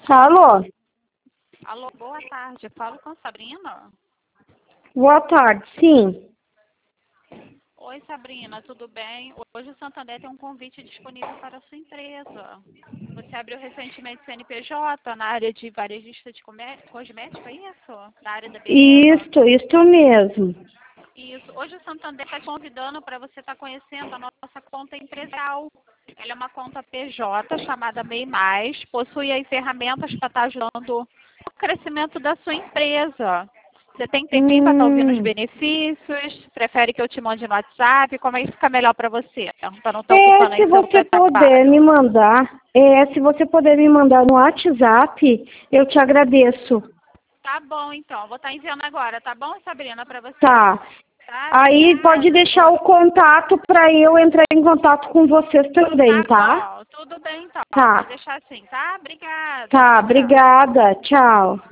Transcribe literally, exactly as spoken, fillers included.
Alô? Alô, boa tarde. Falo com a Sabrina? Boa tarde, sim. Oi, Sabrina, tudo bem? Hoje o Santander tem um convite disponível para a sua empresa. Você abriu recentemente C N P J na área de varejista de comé- cosmético, é isso? Na área da beleza? Isto, isto mesmo. Isso. Hoje o Santander está te convidando para você estar conhecendo a nossa conta empresarial. Ela é uma conta P J chamada MEI Mais, possui aí ferramentas para estar ajudando o crescimento da sua empresa. Você tem tempinho para estar ouvindo os Hum. benefícios? Prefere que eu te mande no WhatsApp? Como é que fica melhor para você? Para não estar É, ocupando se aí seu você puder trabalho. me mandar, é, se você puder me mandar no WhatsApp, eu te agradeço. Tá bom, então. Vou estar enviando agora, tá bom, Sabrina, para você? Tá. Tá? Aí pode Obrigada. deixar o contato para eu entrar em contato com vocês também, Tá tá? bom, tudo bem então. Pode Tá. deixar assim, tá? Obrigada. Tá, Tchau, tchau. obrigada. Tchau.